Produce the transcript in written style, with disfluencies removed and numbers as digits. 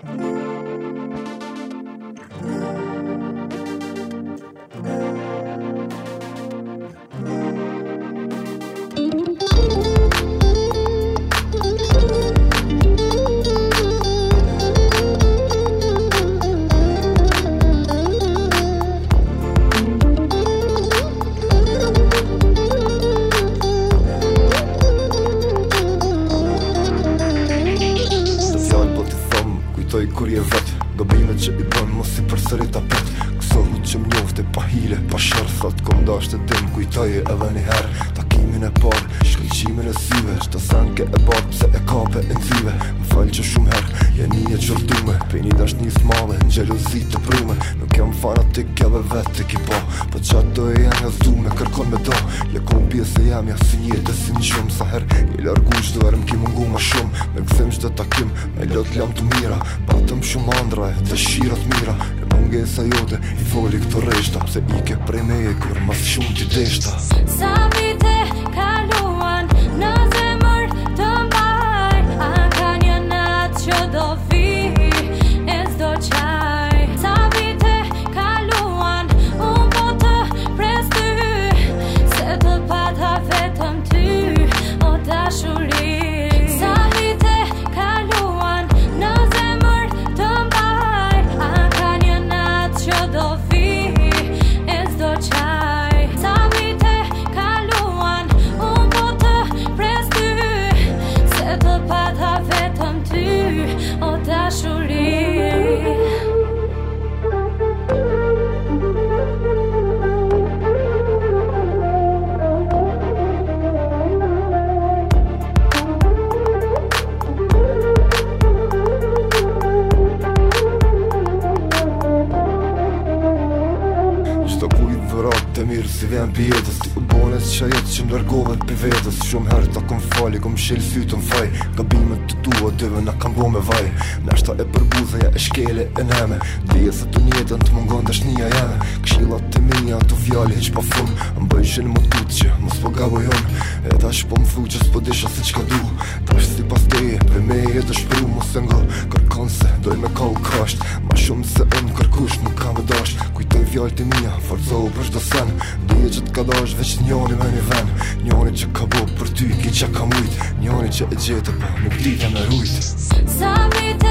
Kur je vet, gabimet që i bën mos i përsërit tapet. Kësohu që m'njofte pa hile, pa shërë, thot kom dasht e dim, kujtoje edhe njëherë takimin e parë, shkëlqimin e syve, qëto senke e barë pse e kape e nzive. M'fall që shumë herë, jeni e qërtume, pej një dashnis madhe, në gjelozit të prume. Nuk jam fanatik edhe vetë ki po qatë do e janë azdume, kërkon me do. Je kom pjesë e jamja, si njët e si një shumë. Sa herë i largu qdo erë m'ki mungu ma shumë. Me gëzim qdo takim, me lot lam të mira. Batëm shumë andra e të shirat mira. E mungesa jote, i foli këto reshta, pse i ke prej meje kur mas shumë t'i deshta. Sa vite kaluan në zemër të mbaj, a ka një natë që do vi e s'do qaj. Sa vite kaluan unë po të pres ty, se të pata vetëm ty, o dashuri. Sa vite kaluan në zemër të mbaj, a ka një natë që do vi e s'do qaj. Sa vite kaluan unë po të pres ty, se të pata vetëm ty, o dashuri. Të mirë si vjen për jetës, ti u bonës që jetë që m'largohet për vetës. Shumë herë ta kom fali, kom shilë sytë m'faj, gabimet të tua dyve na kam bo me vaj. Nashta e përbuzeja e shkele e neme, dhije se të njetën të mungon dashnia jeme. Këshillat të minja, të fjali hiq pa fun, m'bëjshin më tut që mos po gabojon. E tash po m'thu që s'po disha se qka du, tash si pas teje, për me e të shpru mos e nga. Kërkon se doj me ka u krasht, ma shumë se unë kërkush nuk ka me dasht. Kujtoj fjallë të mija, forzohu për shdo sen. Dije që t'ka dash veç njoni me një ven, njoni që ka bo për ty, ki që ka mujt, njoni që e gjete pa nuk dite me rujt. Sa vite